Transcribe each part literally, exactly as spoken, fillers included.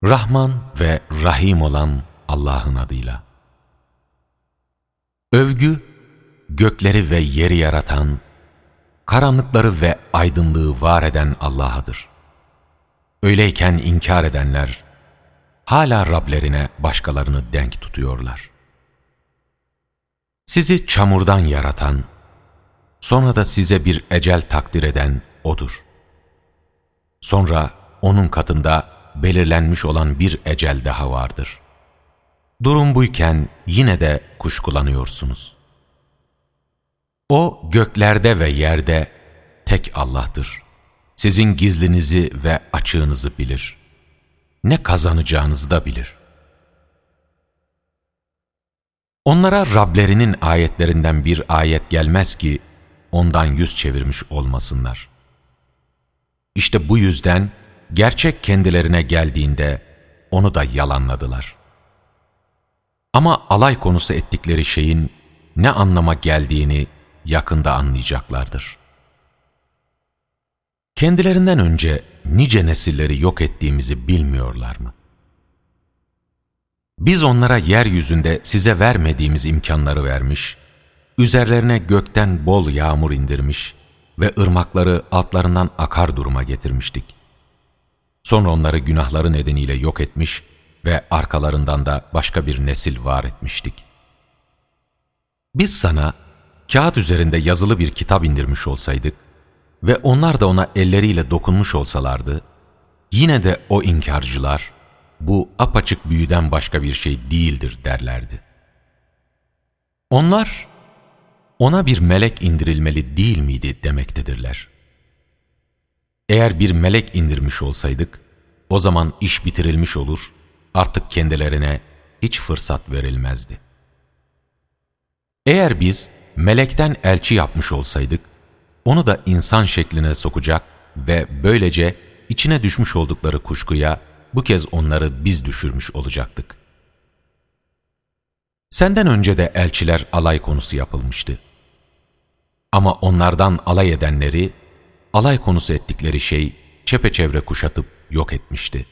Rahman ve Rahim olan Allah'ın adıyla. Övgü, gökleri ve yeri yaratan, karanlıkları ve aydınlığı var eden Allah'adır. Öyleyken inkar edenler, hala Rablerine başkalarını denk tutuyorlar. Sizi çamurdan yaratan, sonra da size bir ecel takdir eden O'dur. Sonra O'nun katında belirlenmiş olan bir ecel daha vardır. Durum buyken yine de kuşkulanıyorsunuz. O göklerde ve yerde tek Allah'tır. Sizin gizlinizi ve açığınızı bilir. Ne kazanacağınızı da bilir. Onlara Rablerinin ayetlerinden bir ayet gelmez ki ondan yüz çevirmiş olmasınlar. İşte bu yüzden gerçek kendilerine geldiğinde onu da yalanladılar. Ama alay konusu ettikleri şeyin ne anlama geldiğini yakında anlayacaklardır. Kendilerinden önce nice nesilleri yok ettiğimizi bilmiyorlar mı? Biz onlara yeryüzünde size vermediğimiz imkanları vermiş, üzerlerine gökten bol yağmur indirmiş ve ırmakları altlarından akar duruma getirmiştik. Sonra onları günahları nedeniyle yok etmiş ve arkalarından da başka bir nesil var etmiştik. Biz sana kağıt üzerinde yazılı bir kitap indirmiş olsaydık ve onlar da ona elleriyle dokunmuş olsalardı, yine de o inkarcılar, bu apaçık büyüden başka bir şey değildir derlerdi. Onlar, ona bir melek indirilmeli değil miydi demektedirler. Eğer bir melek indirmiş olsaydık, o zaman iş bitirilmiş olur, artık kendilerine hiç fırsat verilmezdi. Eğer biz melekten elçi yapmış olsaydık, onu da insan şekline sokacak ve böylece içine düşmüş oldukları kuşkuya bu kez onları biz düşürmüş olacaktık. Senden önce de elçiler alay konusu yapılmıştı. Ama onlardan alay edenleri, alay konusu ettikleri şey çepeçevre kuşatıp yok etmişti.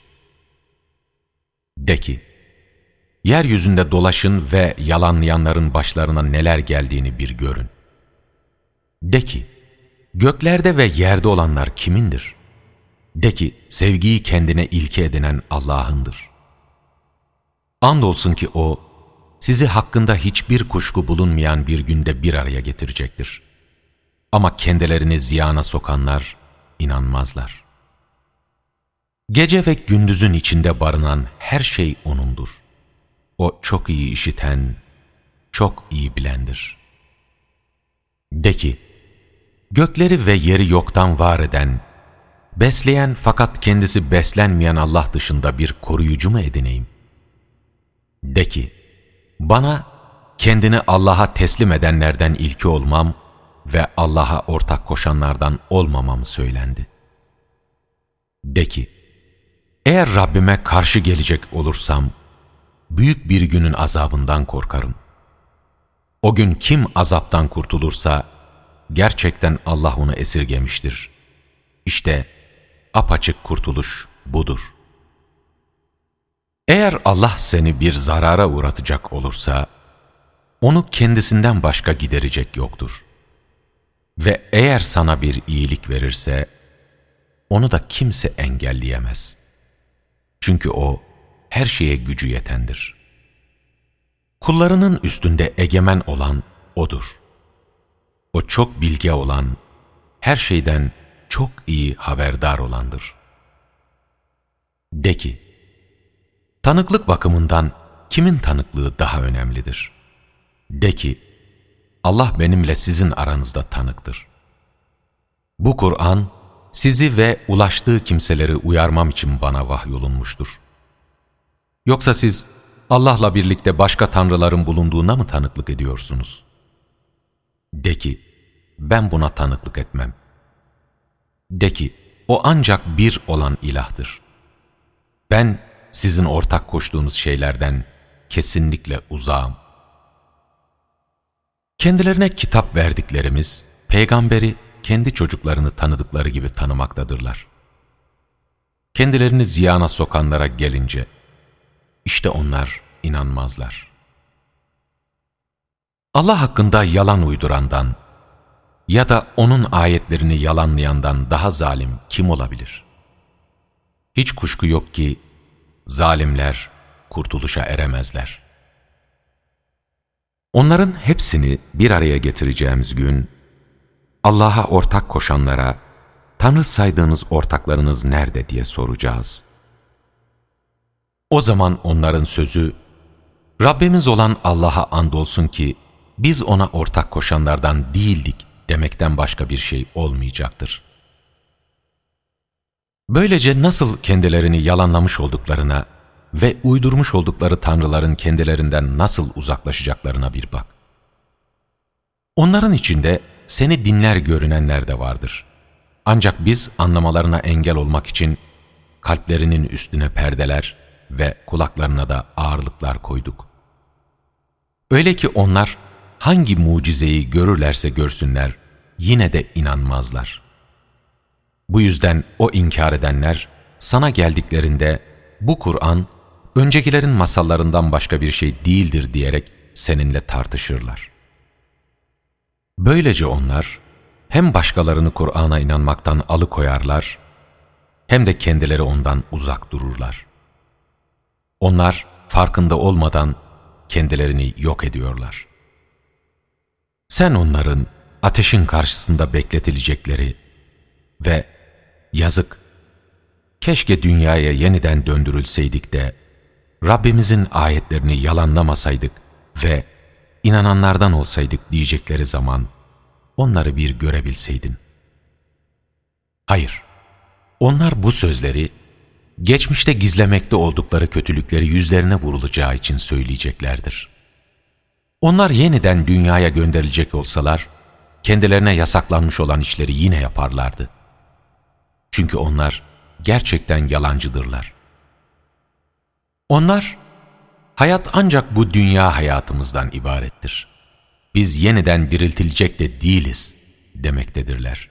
De ki, yeryüzünde dolaşın ve yalanlayanların başlarına neler geldiğini bir görün. De ki, göklerde ve yerde olanlar kimindir? De ki, sevgiyi kendine ilke edinen Allah'ındır. Andolsun ki O, sizi hakkında hiçbir kuşku bulunmayan bir günde bir araya getirecektir. Ama kendilerini ziyana sokanlar inanmazlar. Gece ve gündüzün içinde barınan her şey O'nundur. O çok iyi işiten, çok iyi bilendir. De ki, gökleri ve yeri yoktan var eden, besleyen fakat kendisi beslenmeyen Allah dışında bir koruyucu mu edineyim? De ki, bana kendini Allah'a teslim edenlerden ilki olmam ve Allah'a ortak koşanlardan olmamam söylendi. De ki, eğer Rabbime karşı gelecek olursam, büyük bir günün azabından korkarım. O gün kim azaptan kurtulursa, gerçekten Allah onu esirgemiştir. İşte apaçık kurtuluş budur. Eğer Allah seni bir zarara uğratacak olursa, onu kendisinden başka giderecek yoktur. Ve eğer sana bir iyilik verirse, onu da kimse engelleyemez. Çünkü O, her şeye gücü yetendir. Kullarının üstünde egemen olan O'dur. O çok bilge olan, her şeyden çok iyi haberdar olandır. De ki, tanıklık bakımından kimin tanıklığı daha önemlidir? De ki, Allah benimle sizin aranızda tanıktır. Bu Kur'an, sizi ve ulaştığı kimseleri uyarmam için bana vahyolunmuştur. Yoksa siz Allah'la birlikte başka tanrıların bulunduğuna mı tanıklık ediyorsunuz? De ki, ben buna tanıklık etmem. De ki, O ancak bir olan ilahtır. Ben sizin ortak koştuğunuz şeylerden kesinlikle uzağım. Kendilerine kitap verdiklerimiz, peygamberi kendi çocuklarını tanıdıkları gibi tanımaktadırlar. kendilerini ziyana sokanlara gelince, işte onlar inanmazlar. Allah hakkında yalan uydurandan ya da O'nun ayetlerini yalanlayandan daha zalim kim olabilir? Hiç kuşku yok ki zalimler kurtuluşa eremezler. Onların hepsini bir araya getireceğimiz gün, Allah'a ortak koşanlara, Tanrı saydığınız ortaklarınız nerede diye soracağız. O zaman onların sözü, Rabbimiz olan Allah'a andolsun ki, biz O'na ortak koşanlardan değildik demekten başka bir şey olmayacaktır. Böylece nasıl kendilerini yalanlamış olduklarına ve uydurmuş oldukları tanrıların kendilerinden nasıl uzaklaşacaklarına bir bak. Onların içinde seni dinler görünenler de vardır. Ancak biz anlamalarına engel olmak için kalplerinin üstüne perdeler ve kulaklarına da ağırlıklar koyduk. Öyle ki onlar hangi mucizeyi görürlerse görsünler yine de inanmazlar. Bu yüzden o inkar edenler sana geldiklerinde bu Kur'an öncekilerin masallarından başka bir şey değildir diyerek seninle tartışırlar. Böylece onlar hem başkalarını Kur'an'a inanmaktan alıkoyarlar hem de kendileri ondan uzak dururlar. Onlar farkında olmadan kendilerini yok ediyorlar. Sen onların ateşin karşısında bekletilecekleri ve yazık, keşke dünyaya yeniden döndürülseydik de Rabbimizin ayetlerini yalanlamasaydık ve inananlardan olsaydık diyecekleri zaman onları bir görebilseydin. Hayır, onlar bu sözleri geçmişte gizlemekte oldukları kötülükleri yüzlerine vurulacağı için söyleyeceklerdir. Onlar yeniden dünyaya gönderilecek olsalar, kendilerine yasaklanmış olan işleri yine yaparlardı. Çünkü onlar gerçekten yalancıdırlar. Onlar, hayat ancak bu dünya hayatımızdan ibarettir. Biz yeniden diriltilecek de değiliz demektedirler.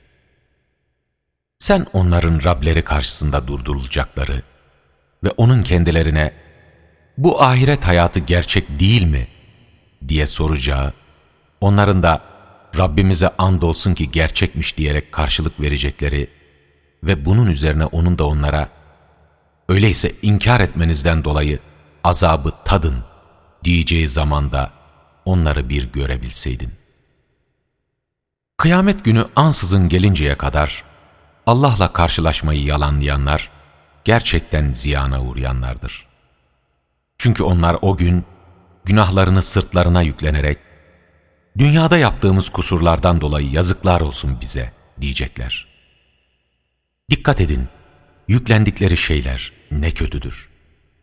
Sen onların Rableri karşısında durdurulacakları ve O'nun kendilerine bu ahiret hayatı gerçek değil mi diye soracağı, onların da Rabbimize andolsun ki gerçekmiş diyerek karşılık verecekleri ve bunun üzerine O'nun da onlara öyleyse inkar etmenizden dolayı azabı tadın diyeceği zamanda onları bir görebilseydin. Kıyamet günü ansızın gelinceye kadar Allah'la karşılaşmayı yalanlayanlar gerçekten ziyana uğrayanlardır. Çünkü onlar o gün günahlarını sırtlarına yüklenerek dünyada yaptığımız kusurlardan dolayı yazıklar olsun bize diyecekler. Dikkat edin, yüklendikleri şeyler ne kötüdür.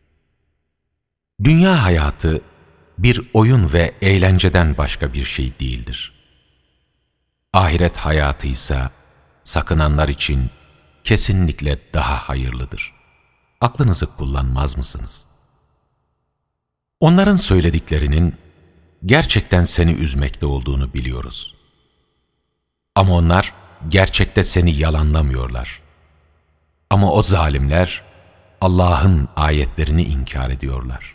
Dünya hayatı bir oyun ve eğlenceden başka bir şey değildir. Ahiret hayatı ise sakınanlar için kesinlikle daha hayırlıdır. Aklınızı kullanmaz mısınız? Onların söylediklerinin gerçekten seni üzmekte olduğunu biliyoruz. Ama onlar gerçekte seni yalanlamıyorlar. Ama o zalimler Allah'ın ayetlerini inkar ediyorlar.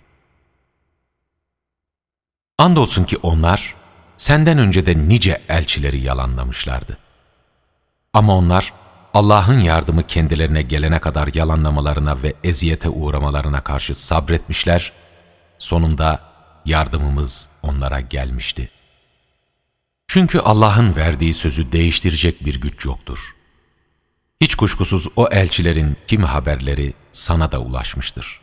Andolsun ki onlar senden önce de nice elçileri yalanlamışlardı. Ama onlar Allah'ın yardımı kendilerine gelene kadar yalanlamalarına ve eziyete uğramalarına karşı sabretmişler, sonunda yardımımız onlara gelmişti. Çünkü Allah'ın verdiği sözü değiştirecek bir güç yoktur. Hiç kuşkusuz o elçilerin kimi haberleri sana da ulaşmıştır.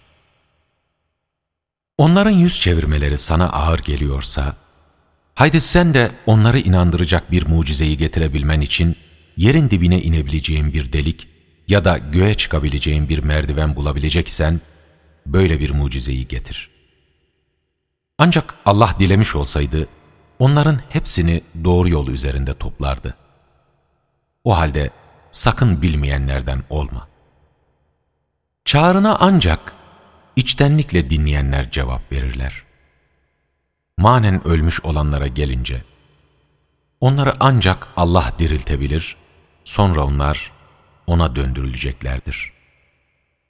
Onların yüz çevirmeleri sana ağır geliyorsa, haydi sen de onları inandıracak bir mucizeyi getirebilmen için yerin dibine inebileceğin bir delik ya da göğe çıkabileceğin bir merdiven bulabileceksen, böyle bir mucizeyi getir. Ancak Allah dilemiş olsaydı, onların hepsini doğru yol üzerinde toplardı. O halde sakın bilmeyenlerden olma. Çağrına ancak içtenlikle dinleyenler cevap verirler. Manen ölmüş olanlara gelince, onları ancak Allah diriltebilir, sonra onlar O'na döndürüleceklerdir.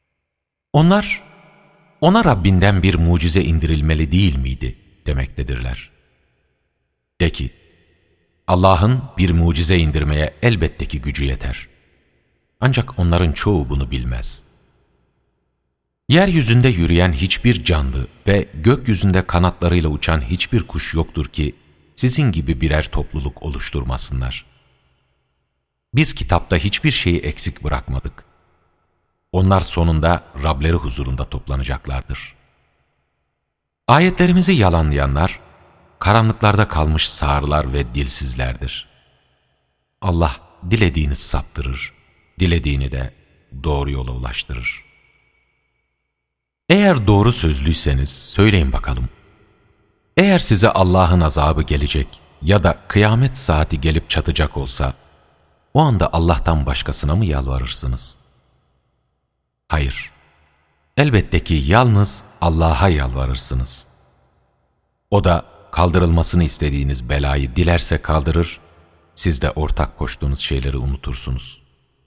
Onlar, ona Rabbinden bir mucize indirilmeli değil miydi demektedirler. De ki, Allah'ın bir mucize indirmeye elbette ki gücü yeter. Ancak onların çoğu bunu bilmez. Yeryüzünde yürüyen hiçbir canlı ve gökyüzünde kanatlarıyla uçan hiçbir kuş yoktur ki sizin gibi birer topluluk oluşturmasınlar. Biz kitapta hiçbir şeyi eksik bırakmadık. Onlar sonunda Rableri huzurunda toplanacaklardır. Ayetlerimizi yalanlayanlar, karanlıklarda kalmış sağırlar ve dilsizlerdir. Allah dilediğini saptırır, dilediğini de doğru yola ulaştırır. Eğer doğru sözlüyseniz söyleyin bakalım. Eğer size Allah'ın azabı gelecek ya da kıyamet saati gelip çatacak olsa, o anda Allah'tan başkasına mı yalvarırsınız? Hayır, elbette ki yalnız Allah'a yalvarırsınız. O da kaldırılmasını istediğiniz belayı dilerse kaldırır, siz de ortak koştuğunuz şeyleri unutursunuz.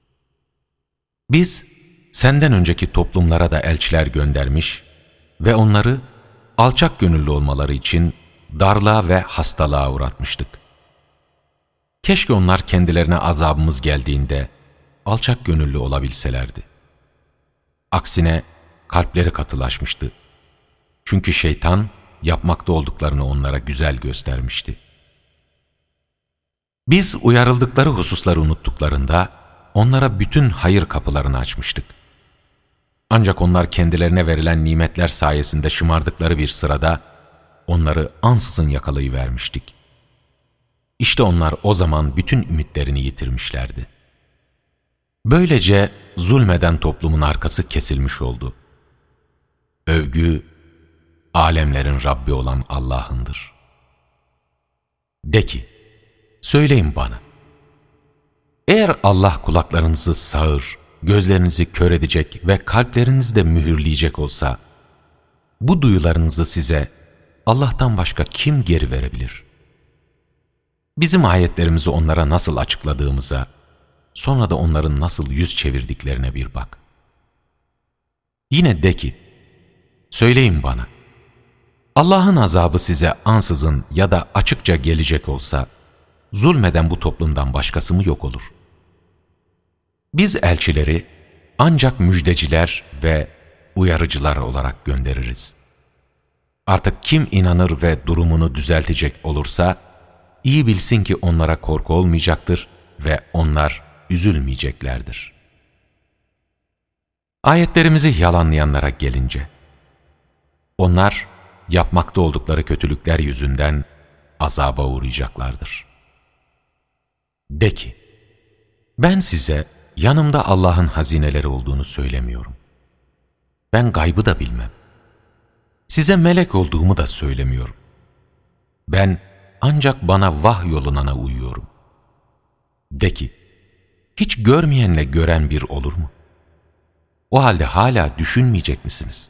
Biz, senden önceki toplumlara da elçiler göndermiş ve onları alçak gönüllü olmaları için darlığa ve hastalığa uğratmıştık. Keşke onlar kendilerine azabımız geldiğinde alçak gönüllü olabilselerdi. Aksine kalpleri katılaşmıştı. Çünkü şeytan yapmakta olduklarını onlara güzel göstermişti. Biz uyarıldıkları hususları unuttuklarında onlara bütün hayır kapılarını açmıştık. Ancak onlar kendilerine verilen nimetler sayesinde şımardıkları bir sırada onları ansızın yakalayıvermiştik. İşte onlar o zaman bütün ümitlerini yitirmişlerdi. Böylece zulmeden toplumun arkası kesilmiş oldu. Övgü, alemlerin Rabbi olan Allah'ındır. De ki, söyleyin bana, eğer Allah kulaklarınızı sağır, gözlerinizi kör edecek ve kalplerinizi de mühürleyecek olsa, bu duyularınızı size Allah'tan başka kim geri verebilir? Bizim ayetlerimizi onlara nasıl açıkladığımıza, sonra da onların nasıl yüz çevirdiklerine bir bak. Yine de ki, söyleyin bana, Allah'ın azabı size ansızın ya da açıkça gelecek olsa, zulmeden bu toplumdan başkası mı yok olur? Biz elçileri ancak müjdeciler ve uyarıcılar olarak göndeririz. Artık kim inanır ve durumunu düzeltecek olursa, iyi bilsin ki onlara korku olmayacaktır ve onlar üzülmeyeceklerdir. Ayetlerimizi yalanlayanlara gelince, onlar yapmakta oldukları kötülükler yüzünden azaba uğrayacaklardır. De ki, ben size yanımda Allah'ın hazineleri olduğunu söylemiyorum. Ben gaybı da bilmem. Size melek olduğumu da söylemiyorum. Ben ancak bana vahyolunana uyuyorum. De ki, hiç görmeyenle gören bir olur mu? O halde hala düşünmeyecek misiniz?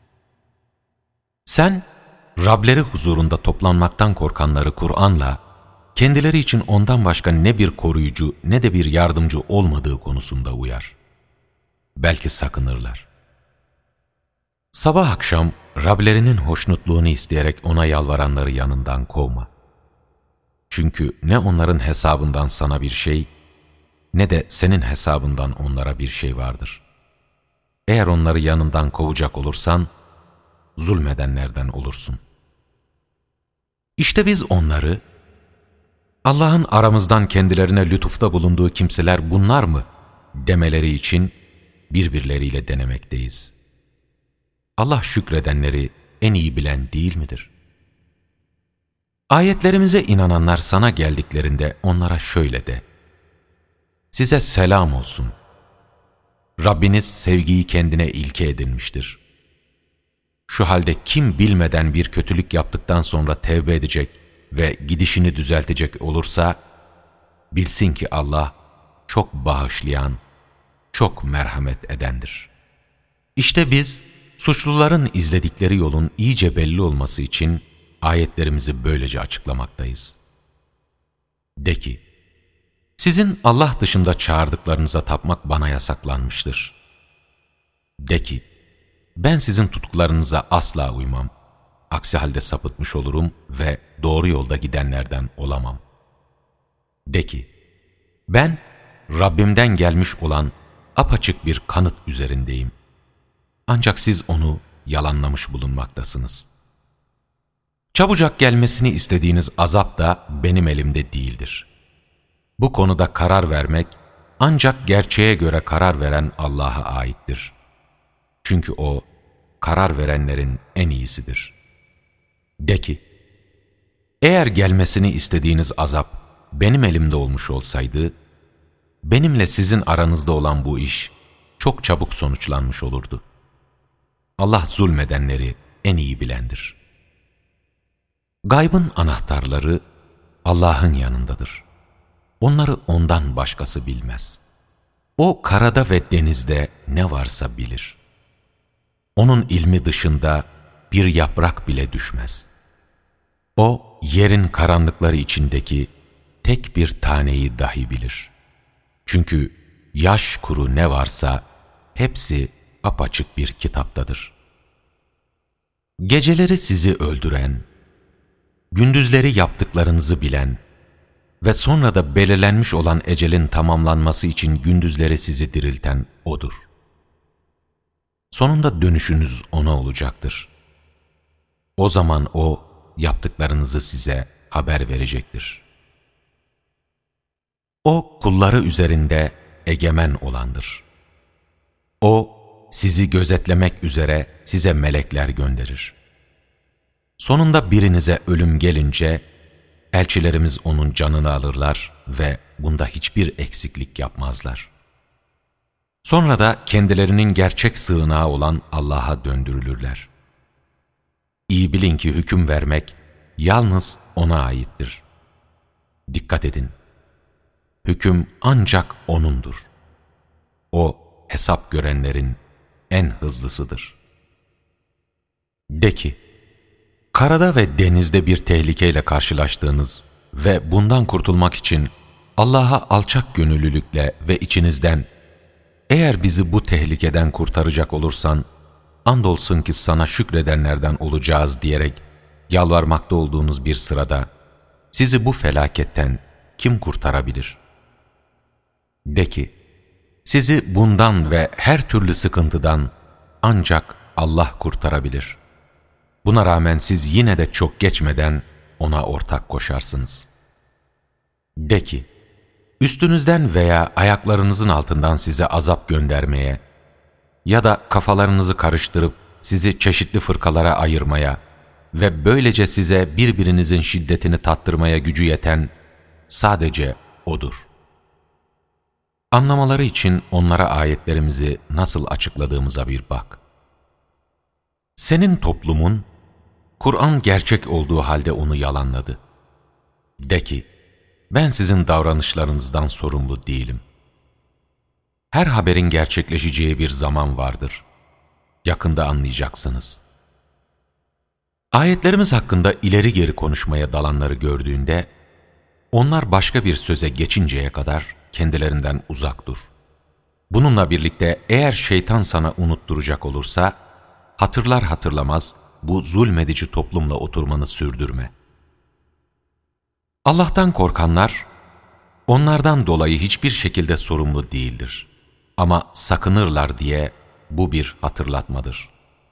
Sen, Rableri huzurunda toplanmaktan korkanları Kur'an'la, kendileri için ondan başka ne bir koruyucu ne de bir yardımcı olmadığı konusunda uyar. Belki sakınırlar. Sabah akşam Rablerinin hoşnutluğunu isteyerek ona yalvaranları yanından kovma. Çünkü ne onların hesabından sana bir şey, ne de senin hesabından onlara bir şey vardır. Eğer onları yanından kovacak olursan, zulmedenlerden olursun. İşte biz onları, Allah'ın aramızdan kendilerine lütufta bulunduğu kimseler bunlar mı demeleri için birbirleriyle denemekteyiz. Allah şükredenleri en iyi bilen değil midir? Ayetlerimize inananlar sana geldiklerinde onlara şöyle de: size selam olsun. Rabbiniz sevgiyi kendine ilke edinmiştir. Şu halde kim bilmeden bir kötülük yaptıktan sonra tevbe edecek ve gidişini düzeltecek olursa, bilsin ki Allah çok bağışlayan, çok merhamet edendir. İşte biz, suçluların izledikleri yolun iyice belli olması için ayetlerimizi böylece açıklamaktayız. De ki, sizin Allah dışında çağırdıklarınıza tapmak bana yasaklanmıştır. De ki, ben sizin tutkularınıza asla uymam. Aksi halde sapıtmış olurum ve doğru yolda gidenlerden olamam. De ki, ben Rabbimden gelmiş olan apaçık bir kanıt üzerindeyim. Ancak siz onu yalanlamış bulunmaktasınız. Çabucak gelmesini istediğiniz azap da benim elimde değildir. Bu konuda karar vermek ancak gerçeğe göre karar veren Allah'a aittir. Çünkü O, karar verenlerin en iyisidir. De ki, eğer gelmesini istediğiniz azap benim elimde olmuş olsaydı, benimle sizin aranızda olan bu iş çok çabuk sonuçlanmış olurdu. Allah zulmedenleri en iyi bilendir. Gaybın anahtarları Allah'ın yanındadır. Onları ondan başkası bilmez. O karada ve denizde ne varsa bilir. Onun ilmi dışında bir yaprak bile düşmez. O yerin karanlıkları içindeki tek bir taneyi dahi bilir. Çünkü yaş kuru ne varsa hepsi apaçık bir kitaptadır. Geceleri sizi öldüren, gündüzleri yaptıklarınızı bilen ve sonra da belirlenmiş olan ecelin tamamlanması için gündüzleri sizi dirilten O'dur. Sonunda dönüşünüz O'na olacaktır. O zaman O, yaptıklarınızı size haber verecektir. O, kulları üzerinde egemen olandır. O, sizi gözetlemek üzere size melekler gönderir. Sonunda birinize ölüm gelince, elçilerimiz onun canını alırlar ve bunda hiçbir eksiklik yapmazlar. Sonra da kendilerinin gerçek sığınağı olan Allah'a döndürülürler. İyi bilin ki hüküm vermek yalnız O'na aittir. Dikkat edin, hüküm ancak O'nundur. O, hesap görenlerin en hızlısıdır. De ki, karada ve denizde bir tehlikeyle karşılaştığınız ve bundan kurtulmak için Allah'a alçak gönüllülükle ve içinizden, eğer bizi bu tehlikeden kurtaracak olursan, andolsun ki sana şükredenlerden olacağız diyerek yalvarmakta olduğunuz bir sırada, sizi bu felaketten kim kurtarabilir? De ki, sizi bundan ve her türlü sıkıntıdan ancak Allah kurtarabilir. Buna rağmen siz yine de çok geçmeden O'na ortak koşarsınız. De ki, üstünüzden veya ayaklarınızın altından size azap göndermeye ya da kafalarınızı karıştırıp sizi çeşitli fırkalara ayırmaya ve böylece size birbirinizin şiddetini tattırmaya gücü yeten sadece O'dur. Anlamaları için onlara ayetlerimizi nasıl açıkladığımıza bir bak. Senin toplumun, Kur'an gerçek olduğu halde onu yalanladı. De ki, ben sizin davranışlarınızdan sorumlu değilim. Her haberin gerçekleşeceği bir zaman vardır. Yakında anlayacaksınız. Ayetlerimiz hakkında ileri geri konuşmaya dalanları gördüğünde, onlar başka bir söze geçinceye kadar kendilerinden uzak dur. Bununla birlikte eğer şeytan sana unutturacak olursa, hatırlar hatırlamaz bu zulmedici toplumla oturmanı sürdürme. Allah'tan korkanlar, onlardan dolayı hiçbir şekilde sorumlu değildir. Ama sakınırlar diye bu bir hatırlatmadır.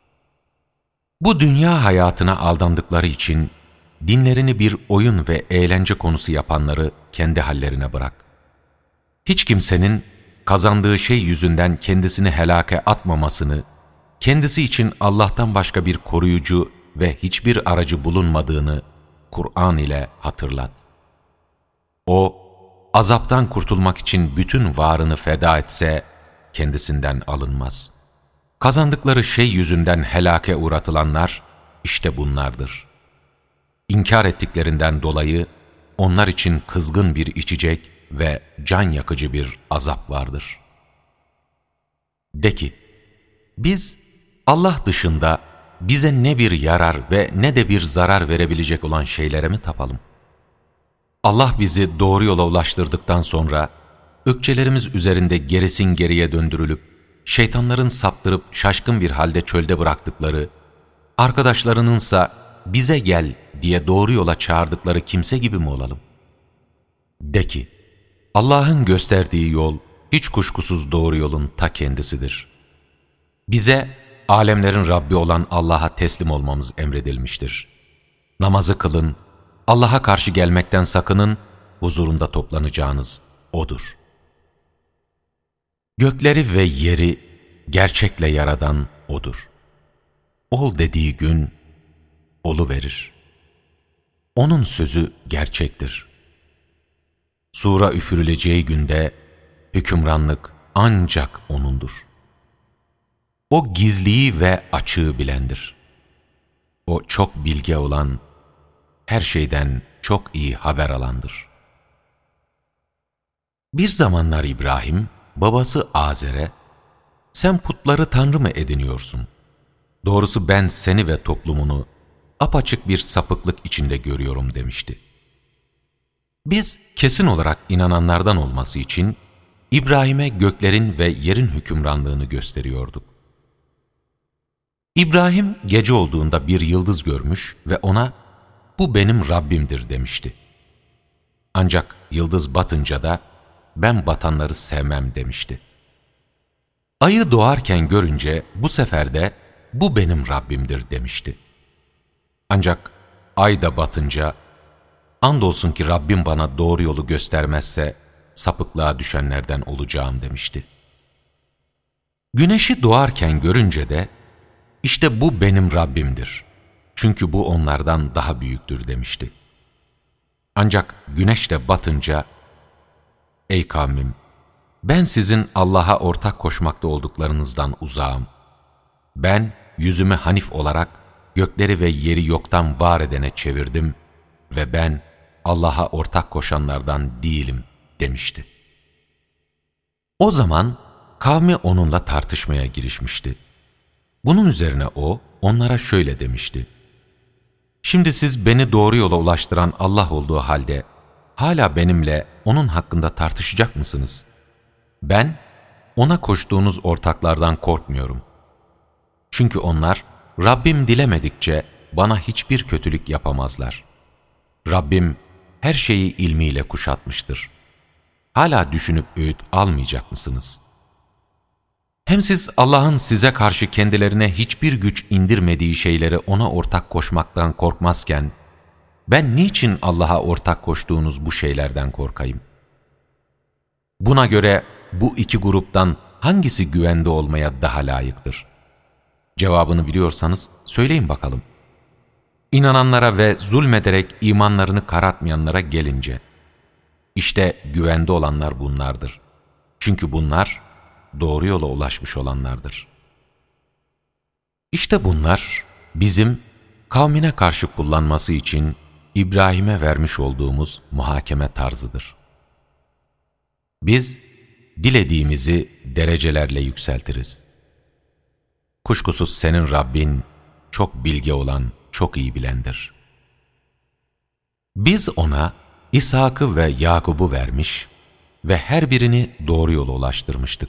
Bu dünya hayatına aldandıkları için dinlerini bir oyun ve eğlence konusu yapanları kendi hallerine bırak. Hiç kimsenin kazandığı şey yüzünden kendisini helake atmamasını, kendisi için Allah'tan başka bir koruyucu ve hiçbir aracı bulunmadığını Kur'an ile hatırlat. O, azaptan kurtulmak için bütün varını feda etse, kendisinden alınmaz. Kazandıkları şey yüzünden helake uğratılanlar, işte bunlardır. İnkar ettiklerinden dolayı, onlar için kızgın bir içecek ve can yakıcı bir azap vardır. De ki, biz Allah dışında bize ne bir yarar ve ne de bir zarar verebilecek olan şeylere mi tapalım? Allah bizi doğru yola ulaştırdıktan sonra, ökçelerimiz üzerinde gerisin geriye döndürülüp, şeytanların saptırıp şaşkın bir halde çölde bıraktıkları, arkadaşlarınınsa bize gel diye doğru yola çağırdıkları kimse gibi mi olalım? De ki, Allah'ın gösterdiği yol, hiç kuşkusuz doğru yolun ta kendisidir. Bize, alemlerin Rabbi olan Allah'a teslim olmamız emredilmiştir. Namazı kılın, Allah'a karşı gelmekten sakının, huzurunda toplanacağınız O'dur. Gökleri ve yeri gerçekle yaradan O'dur. Ol dediği gün, oluverir. O'nun sözü gerçektir. Sura üfürüleceği günde, hükümranlık ancak O'nundur. O gizliyi ve açığı bilendir. O çok bilge olan, her şeyden çok iyi haber alandır. Bir zamanlar İbrahim, babası Azer'e, "Sen putları tanrı mı ediniyorsun? Doğrusu ben seni ve toplumunu apaçık bir sapıklık içinde görüyorum." demişti. Biz kesin olarak inananlardan olması için İbrahim'e göklerin ve yerin hükümranlığını gösteriyorduk. İbrahim gece olduğunda bir yıldız görmüş ve ona, "Bu benim Rabbimdir." demişti. Ancak yıldız batınca da, "Ben batanları sevmem." demişti. Ayı doğarken görünce bu sefer de, "Bu benim Rabbimdir." demişti. Ancak ay da batınca, "Andolsun ki Rabbim bana doğru yolu göstermezse sapıklığa düşenlerden olacağım." demişti. Güneşi doğarken görünce de, "İşte bu benim Rabbimdir. Çünkü bu onlardan daha büyüktür." demişti. Ancak güneş de batınca, "Ey kavmim, ben sizin Allah'a ortak koşmakta olduklarınızdan uzağım. Ben yüzümü hanif olarak gökleri ve yeri yoktan var edene çevirdim ve ben Allah'a ortak koşanlardan değilim." demişti. O zaman kavmi onunla tartışmaya girişmişti. Bunun üzerine o, onlara şöyle demişti: "Şimdi siz beni doğru yola ulaştıran Allah olduğu halde, hala benimle O'nun hakkında tartışacak mısınız? Ben, O'na koştuğunuz ortaklardan korkmuyorum. Çünkü onlar, Rabbim dilemedikçe bana hiçbir kötülük yapamazlar. Rabbim her şeyi ilmiyle kuşatmıştır. Hala düşünüp öğüt almayacak mısınız? Hem siz Allah'ın size karşı kendilerine hiçbir güç indirmediği şeyleri O'na ortak koşmaktan korkmazken, ben niçin Allah'a ortak koştuğunuz bu şeylerden korkayım? Buna göre bu iki gruptan hangisi güvende olmaya daha layıktır? Cevabını biliyorsanız söyleyin bakalım." İnananlara ve zulmederek imanlarını karartmayanlara gelince, işte güvende olanlar bunlardır. Çünkü bunlar doğru yola ulaşmış olanlardır. İşte bunlar bizim kavmine karşı kullanması için İbrahim'e vermiş olduğumuz muhakeme tarzıdır. Biz dilediğimizi derecelerle yükseltiriz. Kuşkusuz senin Rabbin çok bilge olan, çok iyi bilendir. Biz ona İshak'ı ve Yakub'u vermiş ve her birini doğru yola ulaştırmıştık.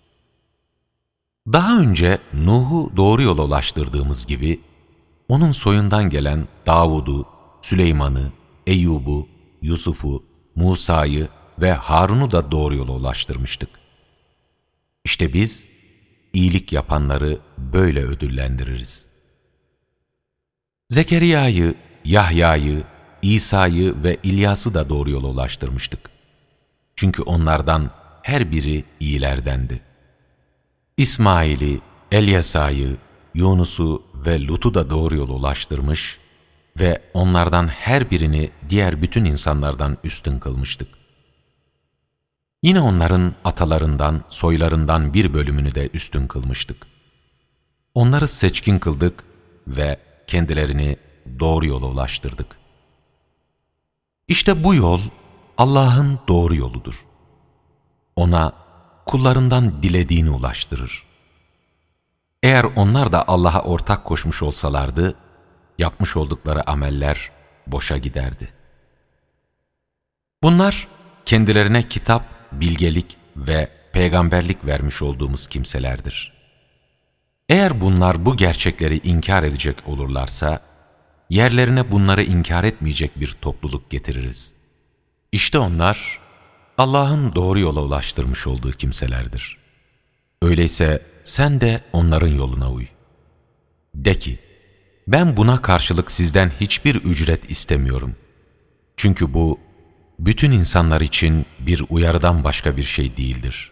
Daha önce Nuh'u doğru yola ulaştırdığımız gibi, onun soyundan gelen Davud'u, Süleyman'ı, Eyyub'u, Yusuf'u, Musa'yı ve Harun'u da doğru yola ulaştırmıştık. İşte biz, iyilik yapanları böyle ödüllendiririz. Zekeriya'yı, Yahya'yı, İsa'yı ve İlyas'ı da doğru yola ulaştırmıştık. Çünkü onlardan her biri iyilerdendi. İsmail'i, Elyasa'yı, Yunus'u ve Lut'u da doğru yola ulaştırmış ve onlardan her birini diğer bütün insanlardan üstün kılmıştık. Yine onların atalarından, soylarından bir bölümünü de üstün kılmıştık. Onları seçkin kıldık ve kendilerini doğru yola ulaştırdık. İşte bu yol Allah'ın doğru yoludur. Ona kullarından dilediğini ulaştırır. Eğer onlar da Allah'a ortak koşmuş olsalardı, yapmış oldukları ameller boşa giderdi. Bunlar kendilerine kitap, bilgelik ve peygamberlik vermiş olduğumuz kimselerdir. Eğer bunlar bu gerçekleri inkar edecek olurlarsa, yerlerine bunları inkar etmeyecek bir topluluk getiririz. İşte onlar, Allah'ın doğru yola ulaştırmış olduğu kimselerdir. Öyleyse sen de onların yoluna uy. De ki, ben buna karşılık sizden hiçbir ücret istemiyorum. Çünkü bu, bütün insanlar için bir uyarıdan başka bir şey değildir.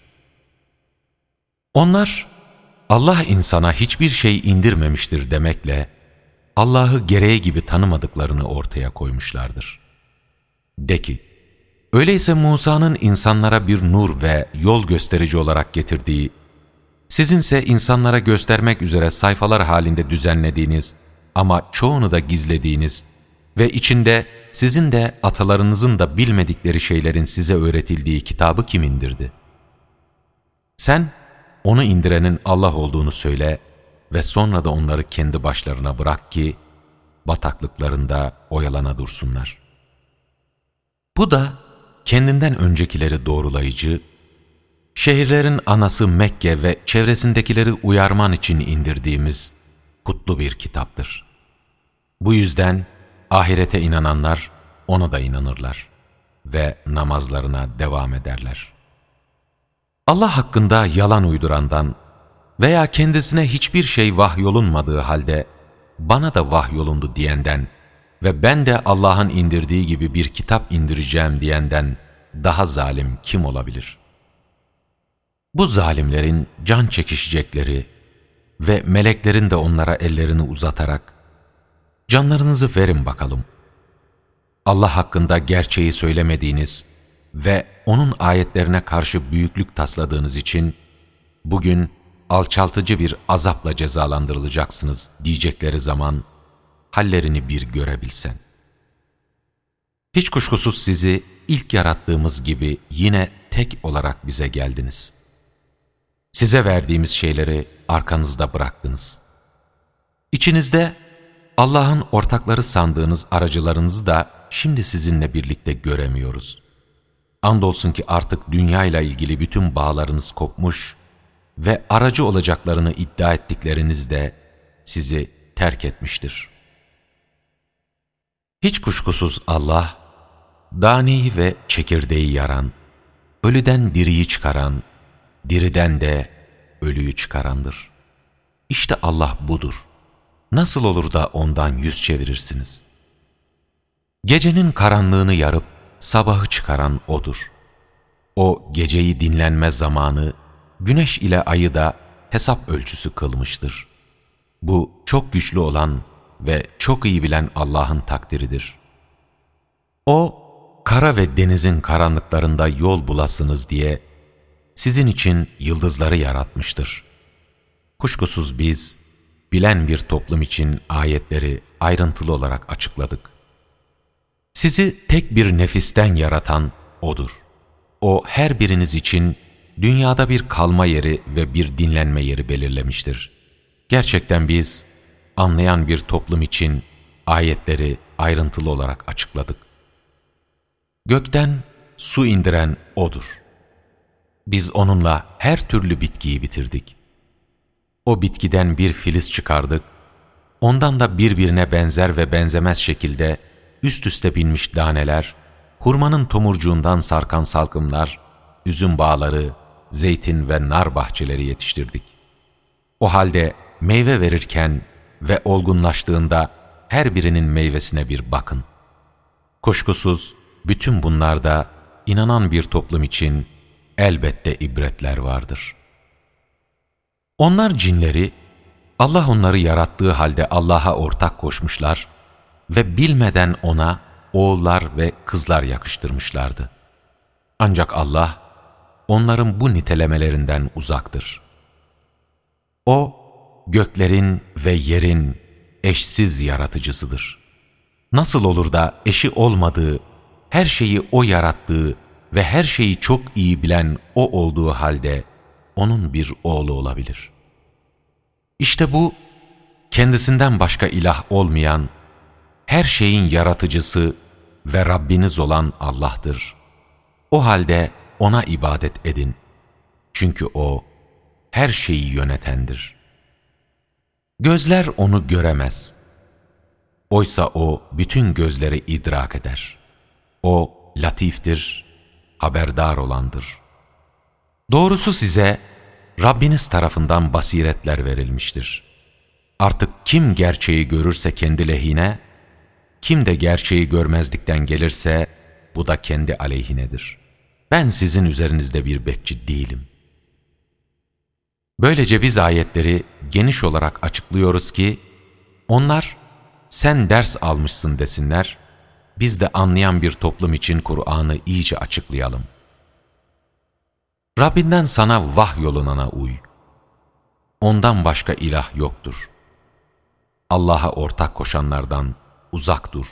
Onlar, Allah insana hiçbir şey indirmemiştir demekle, Allah'ı gereği gibi tanımadıklarını ortaya koymuşlardır. De ki, öyleyse Musa'nın insanlara bir nur ve yol gösterici olarak getirdiği, sizinse insanlara göstermek üzere sayfalar halinde düzenlediğiniz ama çoğunu da gizlediğiniz ve içinde sizin de atalarınızın da bilmedikleri şeylerin size öğretildiği kitabı kim indirdi? Sen, onu indirenin Allah olduğunu söyle ve sonra da onları kendi başlarına bırak ki, bataklıklarında oyalana dursunlar. Bu da, kendinden öncekileri doğrulayıcı, şehirlerin anası Mekke ve çevresindekileri uyarman için indirdiğimiz kutlu bir kitaptır. Bu yüzden ahirete inananlar ona da inanırlar ve namazlarına devam ederler. Allah hakkında yalan uydurandan veya kendisine hiçbir şey vahyolunmadığı halde bana da vahyolundu diyenden ve ben de Allah'ın indirdiği gibi bir kitap indireceğim diyenden daha zalim kim olabilir? Bu zalimlerin can çekişecekleri ve meleklerin de onlara ellerini uzatarak, canlarınızı verin bakalım. Allah hakkında gerçeği söylemediğiniz ve onun ayetlerine karşı büyüklük tasladığınız için, bugün alçaltıcı bir azapla cezalandırılacaksınız diyecekleri zaman, hallerini bir görebilsen. Hiç kuşkusuz sizi ilk yarattığımız gibi yine tek olarak bize geldiniz. Size verdiğimiz şeyleri arkanızda bıraktınız. İçinizde Allah'ın ortakları sandığınız aracılarınızı da şimdi sizinle birlikte göremiyoruz. Andolsun ki artık dünyayla ilgili bütün bağlarınız kopmuş ve aracı olacaklarını iddia ettikleriniz de sizi terk etmiştir. Hiç kuşkusuz Allah, daneyi ve çekirdeği yaran, ölüden diriyi çıkaran, diriden de ölüyü çıkarandır. İşte Allah budur. Nasıl olur da ondan yüz çevirirsiniz? Gecenin karanlığını yarıp sabahı çıkaran O'dur. O geceyi dinlenme zamanı, güneş ile ayı da hesap ölçüsü kılmıştır. Bu çok güçlü olan ve çok iyi bilen Allah'ın takdiridir. O, kara ve denizin karanlıklarında yol bulasınız diye sizin için yıldızları yaratmıştır. Kuşkusuz biz, bilen bir toplum için ayetleri ayrıntılı olarak açıkladık. Sizi tek bir nefisten yaratan O'dur. O her biriniz için dünyada bir kalma yeri ve bir dinlenme yeri belirlemiştir. Gerçekten biz, anlayan bir toplum için ayetleri ayrıntılı olarak açıkladık. Gökten su indiren O'dur. Biz onunla her türlü bitkiyi bitirdik. O bitkiden bir filiz çıkardık, ondan da birbirine benzer ve benzemez şekilde üst üste binmiş daneler, hurmanın tomurcuğundan sarkan salkımlar, üzüm bağları, zeytin ve nar bahçeleri yetiştirdik. O halde meyve verirken ve olgunlaştığında her birinin meyvesine bir bakın. Kuşkusuz bütün bunlarda inanan bir toplum için elbette ibretler vardır. Onlar cinleri, Allah onları yarattığı halde Allah'a ortak koşmuşlar ve bilmeden ona oğullar ve kızlar yakıştırmışlardı. Ancak Allah, onların bu nitelemelerinden uzaktır. O, göklerin ve yerin eşsiz yaratıcısıdır. Nasıl olur da eşi olmadığı, her şeyi O yarattığı ve her şeyi çok iyi bilen O olduğu halde O'nun bir oğlu olabilir? İşte bu, kendisinden başka ilah olmayan, her şeyin yaratıcısı ve Rabbiniz olan Allah'tır. O halde O'na ibadet edin. Çünkü O, her şeyi yönetendir. Gözler onu göremez. Oysa O, bütün gözleri idrak eder. O, latiftir, haberdar olandır. Doğrusu size, Rabbiniz tarafından basiretler verilmiştir. Artık kim gerçeği görürse kendi lehine, kim de gerçeği görmezlikten gelirse, bu da kendi aleyhinedir. Ben sizin üzerinizde bir bekçi değilim. Böylece biz ayetleri geniş olarak açıklıyoruz ki, onlar, sen ders almışsın desinler, biz de anlayan bir toplum için Kur'an'ı iyice açıklayalım. Rabbinden sana vahyolunana uy. Ondan başka ilah yoktur. Allah'a ortak koşanlardan uzak dur.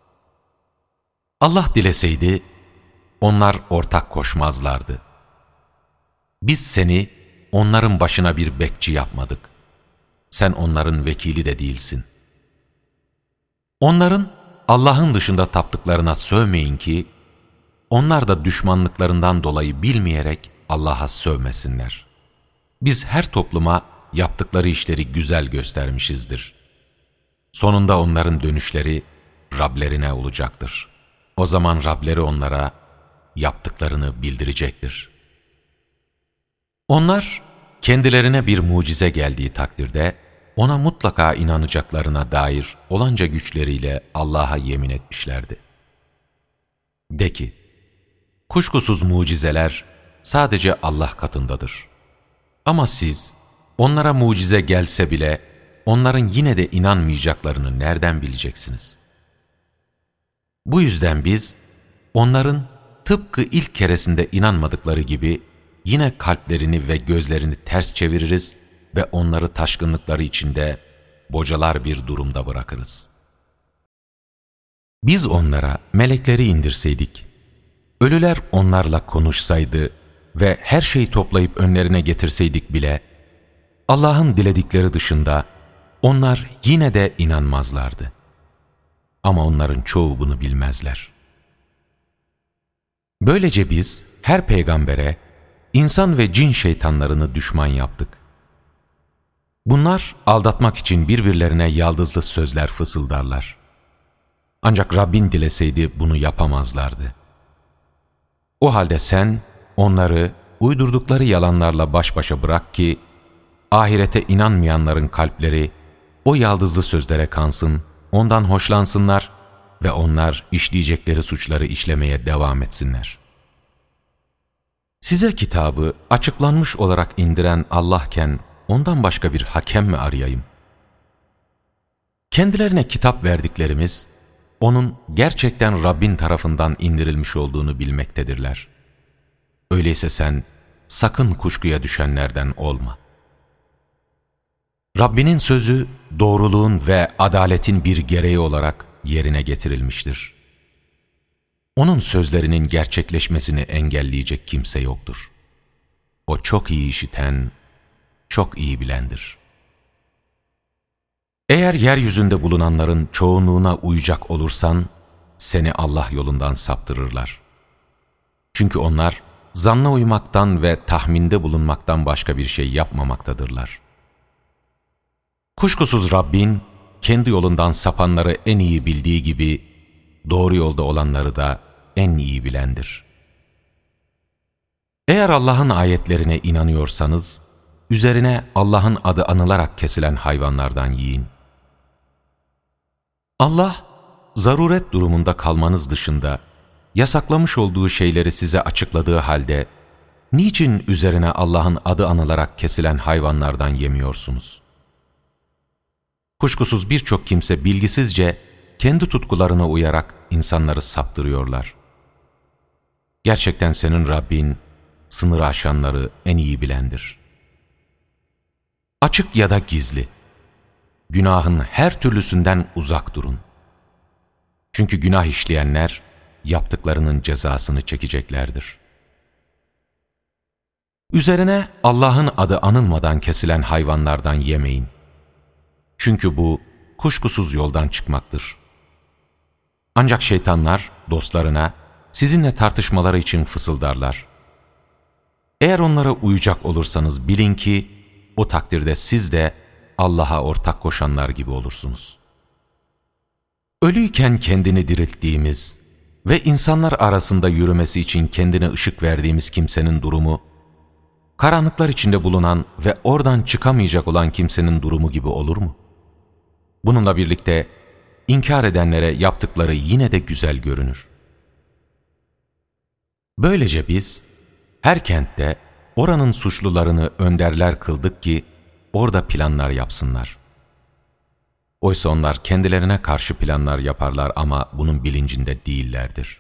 Allah dileseydi, onlar ortak koşmazlardı. Biz seni onların başına bir bekçi yapmadık. Sen onların vekili de değilsin. Onların Allah'ın dışında taptıklarına sövmeyin ki, onlar da düşmanlıklarından dolayı bilmeyerek Allah'a sövmesinler. Biz her topluma yaptıkları işleri güzel göstermişizdir. Sonunda onların dönüşleri Rablerine olacaktır. O zaman Rableri onlara yaptıklarını bildirecektir. Onlar kendilerine bir mucize geldiği takdirde ona mutlaka inanacaklarına dair olanca güçleriyle Allah'a yemin etmişlerdi. De ki, kuşkusuz mucizeler sadece Allah katındadır. Ama siz onlara mucize gelse bile onların yine de inanmayacaklarını nereden bileceksiniz? Bu yüzden biz onların tıpkı ilk keresinde inanmadıkları gibi yine kalplerini ve gözlerini ters çeviririz ve onları taşkınlıkları içinde bocalar bir durumda bırakırız. Biz onlara melekleri indirseydik, ölüler onlarla konuşsaydı ve her şeyi toplayıp önlerine getirseydik bile, Allah'ın diledikleri dışında onlar yine de inanmazlardı. Ama onların çoğu bunu bilmezler. Böylece biz her peygambere insan ve cin şeytanlarını düşman yaptık. Bunlar aldatmak için birbirlerine yaldızlı sözler fısıldarlar. Ancak Rabbin dileseydi bunu yapamazlardı. O halde sen onları uydurdukları yalanlarla baş başa bırak ki, ahirete inanmayanların kalpleri o yaldızlı sözlere kansın, ondan hoşlansınlar ve onlar işleyecekleri suçları işlemeye devam etsinler. Size kitabı açıklanmış olarak indiren Allah'ken ondan başka bir hakem mi arayayım? Kendilerine kitap verdiklerimiz, onun gerçekten Rabbin tarafından indirilmiş olduğunu bilmektedirler. Öyleyse sen sakın kuşkuya düşenlerden olma. Rabbinin sözü doğruluğun ve adaletin bir gereği olarak yerine getirilmiştir. Onun sözlerinin gerçekleşmesini engelleyecek kimse yoktur. O çok iyi işiten, çok iyi bilendir. Eğer yeryüzünde bulunanların çoğunluğuna uyacak olursan, seni Allah yolundan saptırırlar. Çünkü onlar zanna uymaktan ve tahminde bulunmaktan başka bir şey yapmamaktadırlar. Kuşkusuz Rabbin, kendi yolundan sapanları en iyi bildiği gibi, doğru yolda olanları da en iyi bilendir. Eğer Allah'ın ayetlerine inanıyorsanız, üzerine Allah'ın adı anılarak kesilen hayvanlardan yiyin. Allah, zaruret durumunda kalmanız dışında, yasaklamış olduğu şeyleri size açıkladığı halde, niçin üzerine Allah'ın adı anılarak kesilen hayvanlardan yemiyorsunuz? Kuşkusuz birçok kimse bilgisizce, kendi tutkularına uyarak insanları saptırıyorlar. Gerçekten senin Rabbin, sınırı aşanları en iyi bilendir. Açık ya da gizli, günahın her türlüsünden uzak durun. Çünkü günah işleyenler, yaptıklarının cezasını çekeceklerdir. Üzerine Allah'ın adı anılmadan kesilen hayvanlardan yemeyin. Çünkü bu, kuşkusuz yoldan çıkmaktır. Ancak şeytanlar dostlarına sizinle tartışmaları için fısıldarlar. Eğer onlara uyacak olursanız bilin ki o takdirde siz de Allah'a ortak koşanlar gibi olursunuz. Ölüyken kendini dirilttiğimiz ve insanlar arasında yürümesi için kendine ışık verdiğimiz kimsenin durumu, karanlıklar içinde bulunan ve oradan çıkamayacak olan kimsenin durumu gibi olur mu? Bununla birlikte inkar edenlere yaptıkları yine de güzel görünür. Böylece biz her kentte oranın suçlularını önderler kıldık ki orada planlar yapsınlar. Oysa onlar kendilerine karşı planlar yaparlar ama bunun bilincinde değillerdir.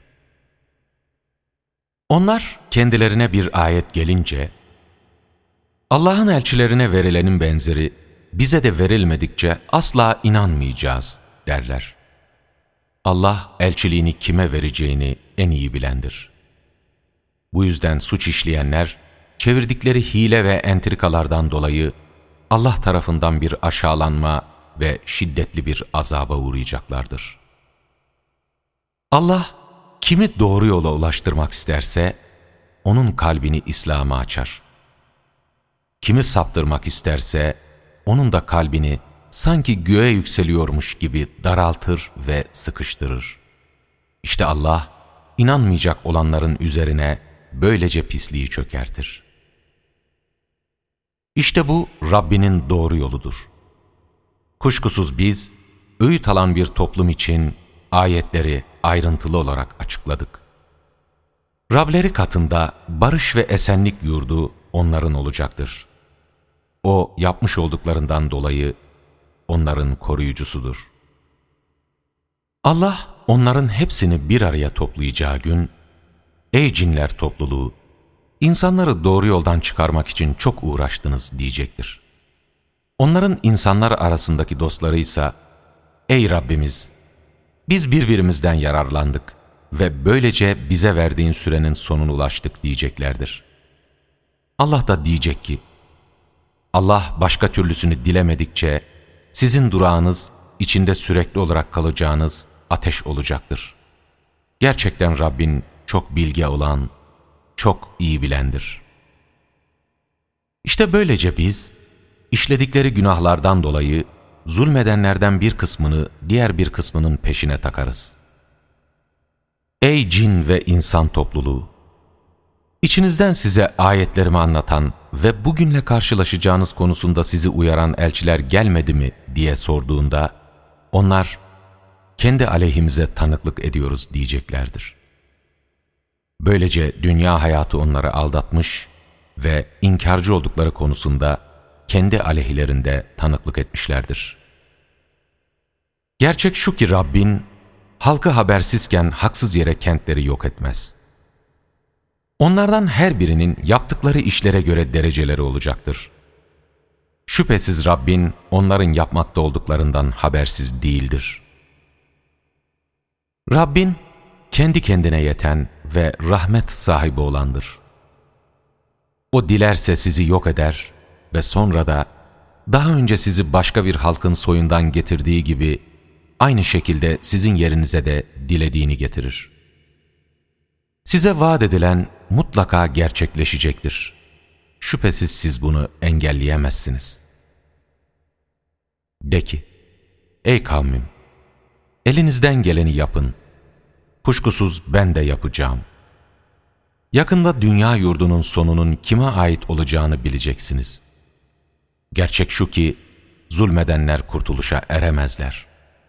Onlar kendilerine bir ayet gelince, Allah'ın elçilerine verilenin benzeri bize de verilmedikçe asla inanmayacağız derler. Allah elçiliğini kime vereceğini en iyi bilendir. Bu yüzden suç işleyenler, çevirdikleri hile ve entrikalardan dolayı Allah tarafından bir aşağılanma ve şiddetli bir azaba uğrayacaklardır. Allah, kimi doğru yola ulaştırmak isterse, onun kalbini İslam'a açar. Kimi saptırmak isterse, onun da kalbini sanki göğe yükseliyormuş gibi daraltır ve sıkıştırır. İşte Allah, inanmayacak olanların üzerine böylece pisliği çökertir. İşte bu Rabbinin doğru yoludur. Kuşkusuz biz, öğüt alan bir toplum için ayetleri ayrıntılı olarak açıkladık. Rableri katında barış ve esenlik yurdu onların olacaktır. O yapmış olduklarından dolayı onların koruyucusudur. Allah onların hepsini bir araya toplayacağı gün, ''Ey cinler topluluğu, insanları doğru yoldan çıkarmak için çok uğraştınız.'' diyecektir. Onların insanlar arasındaki dostlarıysa, ''Ey Rabbimiz, biz birbirimizden yararlandık ve böylece bize verdiğin sürenin sonuna ulaştık.'' diyeceklerdir. Allah da diyecek ki, Allah başka türlüsünü dilemedikçe sizin durağınız, içinde sürekli olarak kalacağınız ateş olacaktır. Gerçekten Rabbin çok bilge olan, çok iyi bilendir. İşte böylece biz, işledikleri günahlardan dolayı zulmedenlerden bir kısmını diğer bir kısmının peşine takarız. Ey cin ve insan topluluğu! İçinizden size ayetlerimi anlatan ve bugünle karşılaşacağınız konusunda sizi uyaran elçiler gelmedi mi diye sorduğunda, onlar, kendi aleyhimize tanıklık ediyoruz diyeceklerdir. Böylece dünya hayatı onları aldatmış ve inkarcı oldukları konusunda kendi aleyhlerinde tanıklık etmişlerdir. Gerçek şu ki Rabbin, halkı habersizken haksız yere kentleri yok etmez. Onlardan her birinin yaptıkları işlere göre dereceleri olacaktır. Şüphesiz Rabbin onların yapmakta olduklarından habersiz değildir. Rabbin kendi kendine yeten ve rahmet sahibi olandır. O dilerse sizi yok eder ve sonra da daha önce sizi başka bir halkın soyundan getirdiği gibi aynı şekilde sizin yerinize de dilediğini getirir. Size vaat edilen mutlaka gerçekleşecektir. Şüphesiz siz bunu engelleyemezsiniz. De ki, ey kavmim, elinizden geleni yapın. Kuşkusuz ben de yapacağım. Yakında dünya yurdunun sonunun kime ait olacağını bileceksiniz. Gerçek şu ki, zulmedenler kurtuluşa eremezler.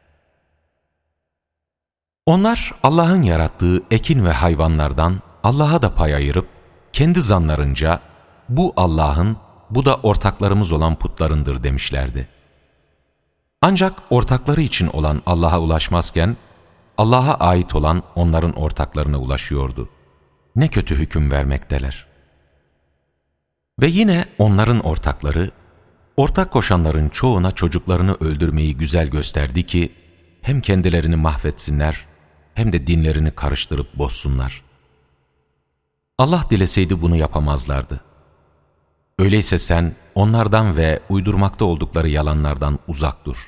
Onlar Allah'ın yarattığı ekin ve hayvanlardan Allah'a da pay ayırıp, kendi zanlarınca bu Allah'ın, bu da ortaklarımız olan putlarındır demişlerdi. Ancak ortakları için olan Allah'a ulaşmazken, Allah'a ait olan onların ortaklarına ulaşıyordu. Ne kötü hüküm vermekteler. Ve yine onların ortakları, ortak koşanların çoğuna çocuklarını öldürmeyi güzel gösterdi ki, hem kendilerini mahvetsinler, hem de dinlerini karıştırıp bozsunlar. Allah dileseydi bunu yapamazlardı. Öyleyse sen onlardan ve uydurmakta oldukları yalanlardan uzak dur.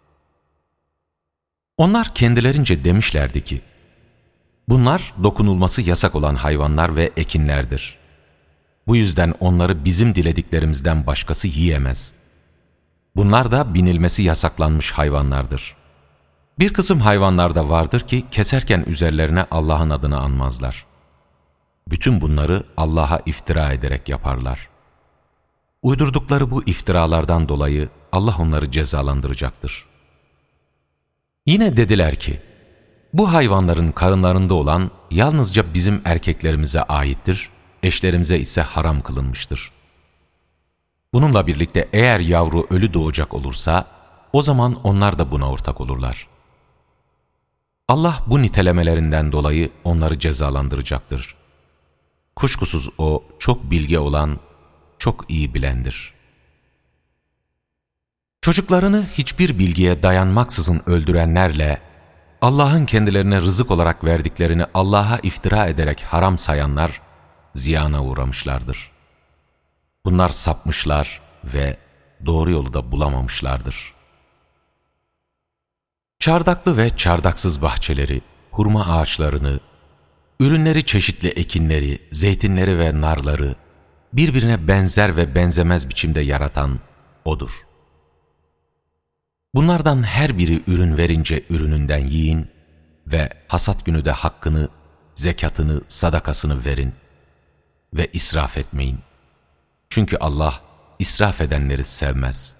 Onlar kendilerince demişlerdi ki, bunlar dokunulması yasak olan hayvanlar ve ekinlerdir. Bu yüzden onları bizim dilediklerimizden başkası yiyemez. Bunlar da binilmesi yasaklanmış hayvanlardır. Bir kısım hayvanlar da vardır ki keserken üzerlerine Allah'ın adını anmazlar. Bütün bunları Allah'a iftira ederek yaparlar. Uydurdukları bu iftiralardan dolayı Allah onları cezalandıracaktır. Yine dediler ki, bu hayvanların karınlarında olan yalnızca bizim erkeklerimize aittir, eşlerimize ise haram kılınmıştır. Bununla birlikte eğer yavru ölü doğacak olursa, o zaman onlar da buna ortak olurlar. Allah bu nitelemelerinden dolayı onları cezalandıracaktır. Kuşkusuz O çok bilge olan, çok iyi bilendir. Çocuklarını hiçbir bilgiye dayanmaksızın öldürenlerle, Allah'ın kendilerine rızık olarak verdiklerini Allah'a iftira ederek haram sayanlar, ziyana uğramışlardır. Bunlar sapmışlar ve doğru yolu da bulamamışlardır. Çardaklı ve çardaksız bahçeleri, hurma ağaçlarını, ürünleri çeşitli ekinleri, zeytinleri ve narları, birbirine benzer ve benzemez biçimde yaratan O'dur. Bunlardan her biri ürün verince ürününden yiyin ve hasat günü de hakkını, zekatını, sadakasını verin ve israf etmeyin. Çünkü Allah israf edenleri sevmez.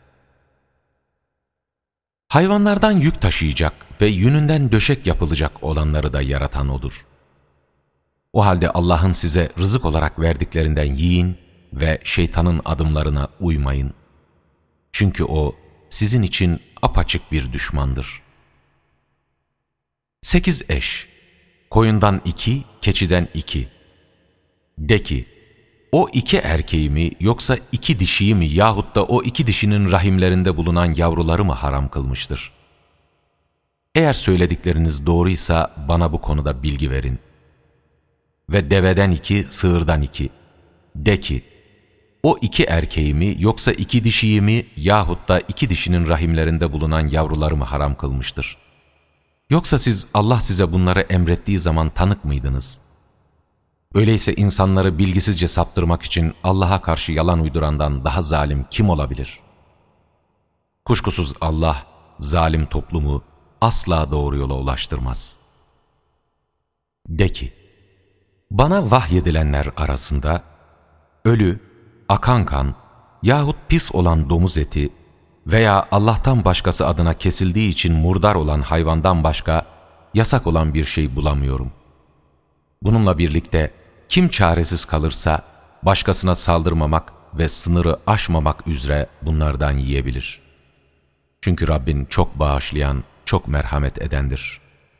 Hayvanlardan yük taşıyacak ve yününden döşek yapılacak olanları da yaratan O'dur. O halde Allah'ın size rızık olarak verdiklerinden yiyin ve şeytanın adımlarına uymayın. Çünkü o sizin için apaçık bir düşmandır. Sekiz eş, koyundan iki, keçiden iki. De ki, o iki erkeği mi yoksa iki dişiyi mi yahut da o iki dişinin rahimlerinde bulunan yavruları mı haram kılmıştır? Eğer söyledikleriniz doğruysa bana bu konuda bilgi verin. Ve deveden iki, sığırdan iki. De ki, o iki erkeği mi yoksa iki dişiyi mi yahut da iki dişinin rahimlerinde bulunan yavruları mı haram kılmıştır? Yoksa siz Allah size bunları emrettiği zaman tanık mıydınız? Öyleyse insanları bilgisizce saptırmak için Allah'a karşı yalan uydurandan daha zalim kim olabilir? Kuşkusuz Allah, zalim toplumu asla doğru yola ulaştırmaz. De ki, bana vahyedilenler arasında, ölü, akan kan yahut pis olan domuz eti veya Allah'tan başkası adına kesildiği için murdar olan hayvandan başka yasak olan bir şey bulamıyorum. Bununla birlikte kim çaresiz kalırsa başkasına saldırmamak ve sınırı aşmamak üzere bunlardan yiyebilir. Çünkü Rabbin çok bağışlayan, çok merhamet edendir.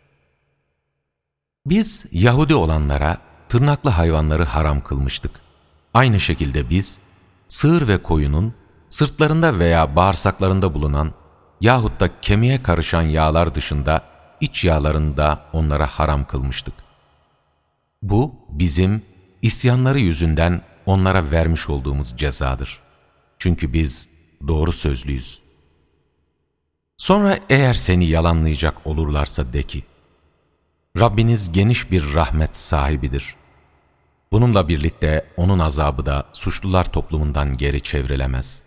Biz Yahudi olanlara tırnaklı hayvanları haram kılmıştık. Aynı şekilde biz, sığır ve koyunun sırtlarında veya bağırsaklarında bulunan yahut da kemiğe karışan yağlar dışında iç yağlarını da onlara haram kılmıştık. Bu bizim isyanları yüzünden onlara vermiş olduğumuz cezadır. Çünkü biz doğru sözlüyüz. Sonra eğer seni yalanlayacak olurlarsa de ki, Rabbiniz geniş bir rahmet sahibidir. Bununla birlikte onun azabı da suçlular toplumundan geri çevrilemez.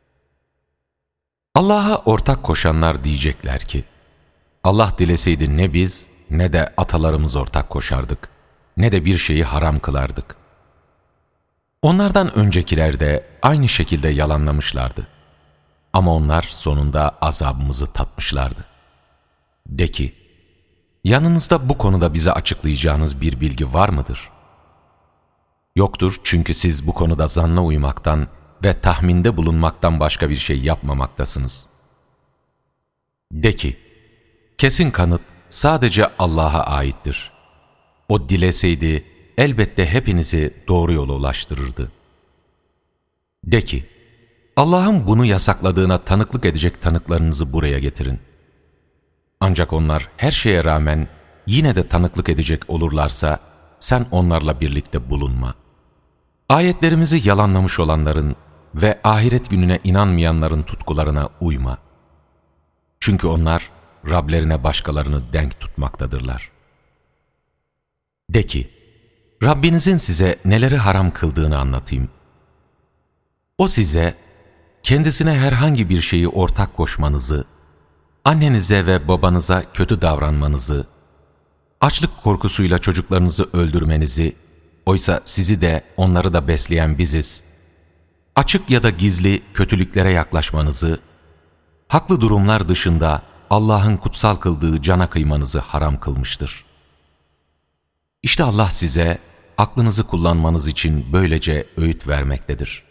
Allah'a ortak koşanlar diyecekler ki, Allah dileseydi ne biz ne de atalarımız ortak koşardık, ne de bir şeyi haram kılardık. Onlardan öncekiler de aynı şekilde yalanlamışlardı. Ama onlar sonunda azabımızı tatmışlardı. De ki, yanınızda bu konuda bize açıklayacağınız bir bilgi var mıdır? Yoktur, çünkü siz bu konuda zanna uymaktan ve tahminde bulunmaktan başka bir şey yapmamaktasınız. De ki, kesin kanıt sadece Allah'a aittir. O dileseydi elbette hepinizi doğru yola ulaştırırdı. De ki, Allah'ın bunu yasakladığına tanıklık edecek tanıklarınızı buraya getirin. Ancak onlar her şeye rağmen yine de tanıklık edecek olurlarsa sen onlarla birlikte bulunma. Ayetlerimizi yalanlamış olanların ve ahiret gününe inanmayanların tutkularına uyma. Çünkü onlar Rablerine başkalarını denk tutmaktadırlar. De ki, Rabbinizin size neleri haram kıldığını anlatayım. O size kendisine herhangi bir şeyi ortak koşmanızı, annenize ve babanıza kötü davranmanızı, açlık korkusuyla çocuklarınızı öldürmenizi, oysa sizi de onları da besleyen biziz, açık ya da gizli kötülüklere yaklaşmanızı, haklı durumlar dışında Allah'ın kutsal kıldığı cana kıymanızı haram kılmıştır. İşte Allah size aklınızı kullanmanız için böylece öğüt vermektedir.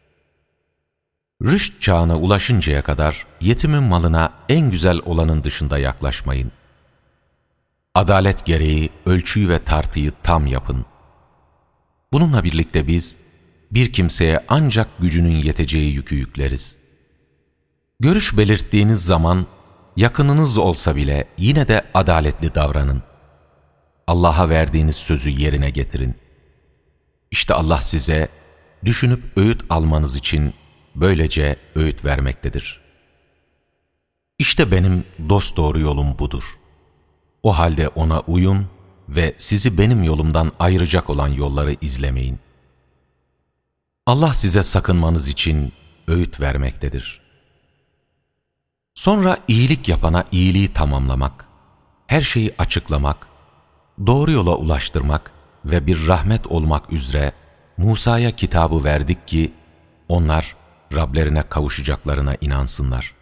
Rüşt çağına ulaşıncaya kadar yetimin malına en güzel olanın dışında yaklaşmayın. Adalet gereği ölçüyü ve tartıyı tam yapın. Bununla birlikte biz bir kimseye ancak gücünün yeteceği yükü yükleriz. Görüş belirttiğiniz zaman yakınınız olsa bile yine de adaletli davranın. Allah'a verdiğiniz sözü yerine getirin. İşte Allah size düşünüp öğüt almanız için böylece öğüt vermektedir. İşte benim dosdoğru yolum budur. O halde ona uyun ve sizi benim yolumdan ayıracak olan yolları izlemeyin. Allah size sakınmanız için öğüt vermektedir. Sonra iyilik yapana iyiliği tamamlamak, her şeyi açıklamak, doğru yola ulaştırmak ve bir rahmet olmak üzere Musa'ya kitabı verdik ki onlar Rablerine kavuşacaklarına inansınlar.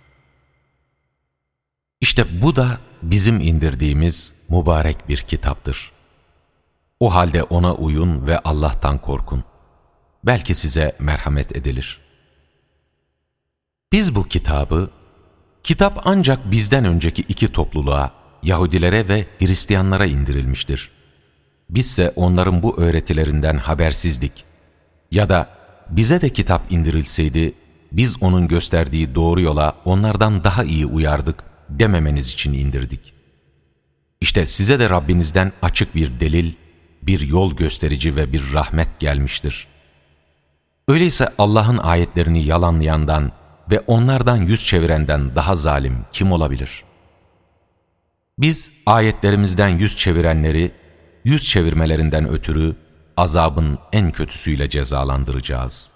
İşte bu da bizim indirdiğimiz mübarek bir kitaptır. O halde ona uyun ve Allah'tan korkun. Belki size merhamet edilir. Biz bu kitabı, kitap ancak bizden önceki iki topluluğa, Yahudilere ve Hristiyanlara indirilmiştir. Bizse onların bu öğretilerinden habersizdik. Ya da bize de kitap indirilseydi, biz onun gösterdiği doğru yola onlardan daha iyi uyardık dememeniz için indirdik. İşte size de Rabbinizden açık bir delil, bir yol gösterici ve bir rahmet gelmiştir. Öyleyse Allah'ın ayetlerini yalanlayandan ve onlardan yüz çevirenden daha zalim kim olabilir? Biz ayetlerimizden yüz çevirenleri, yüz çevirmelerinden ötürü azabın en kötüsüyle cezalandıracağız.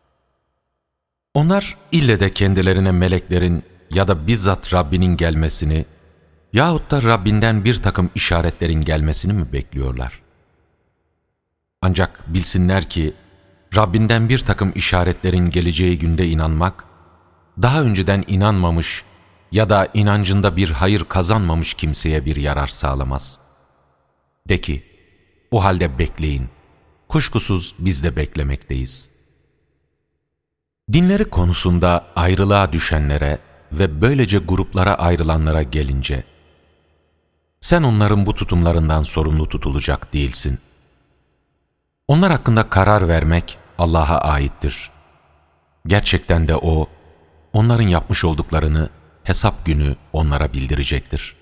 Onlar ille de kendilerine meleklerin ya da bizzat Rabbinin gelmesini yahut da Rabbinden bir takım işaretlerin gelmesini mi bekliyorlar? Ancak bilsinler ki Rabbinden bir takım işaretlerin geleceği günde inanmak, daha önceden inanmamış ya da inancında bir hayır kazanmamış kimseye bir yarar sağlamaz. De ki, o halde bekleyin, kuşkusuz biz de beklemekteyiz. Dinleri konusunda ayrılığa düşenlere ve böylece gruplara ayrılanlara gelince, sen onların bu tutumlarından sorumlu tutulacak değilsin. Onlar hakkında karar vermek Allah'a aittir. Gerçekten de O, onların yapmış olduklarını hesap günü onlara bildirecektir.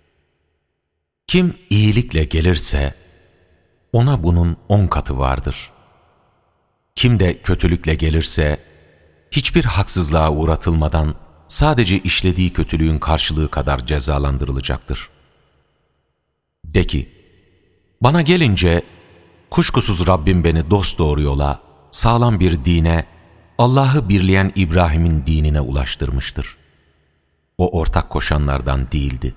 Kim iyilikle gelirse, ona bunun on katı vardır. Kim de kötülükle gelirse, hiçbir haksızlığa uğratılmadan sadece işlediği kötülüğün karşılığı kadar cezalandırılacaktır. De ki, bana gelince, kuşkusuz Rabbim beni dosdoğru yola, sağlam bir dine, Allah'ı birleyen İbrahim'in dinine ulaştırmıştır. O ortak koşanlardan değildi.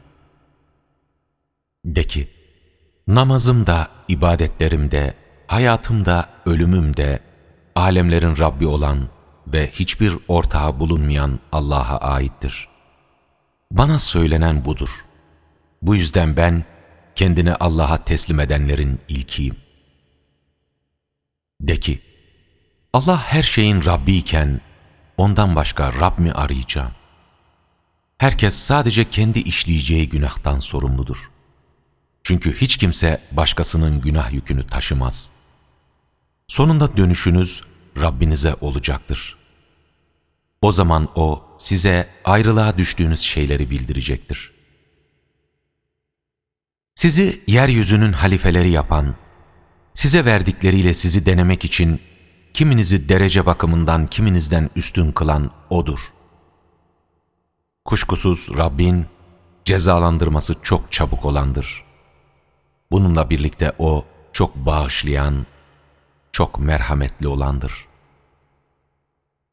De ki, namazımda, ibadetlerimde, hayatımda, ölümümde, alemlerin Rabbi olan ve hiçbir ortağı bulunmayan Allah'a aittir. Bana söylenen budur. Bu yüzden ben, kendini Allah'a teslim edenlerin ilkiyim. De ki, Allah her şeyin Rabbi iken, ondan başka Rab mi arayacağım? Herkes sadece kendi işleyeceği günahtan sorumludur. Çünkü hiç kimse başkasının günah yükünü taşımaz. Sonunda dönüşünüz Rabbinize olacaktır. O zaman O size ayrılığa düştüğünüz şeyleri bildirecektir. Sizi yeryüzünün halifeleri yapan, size verdikleriyle sizi denemek için kiminizi derece bakımından kiminizden üstün kılan O'dur. Kuşkusuz Rabbin cezalandırması çok çabuk olandır. Bununla birlikte O çok bağışlayan, çok merhametli olandır.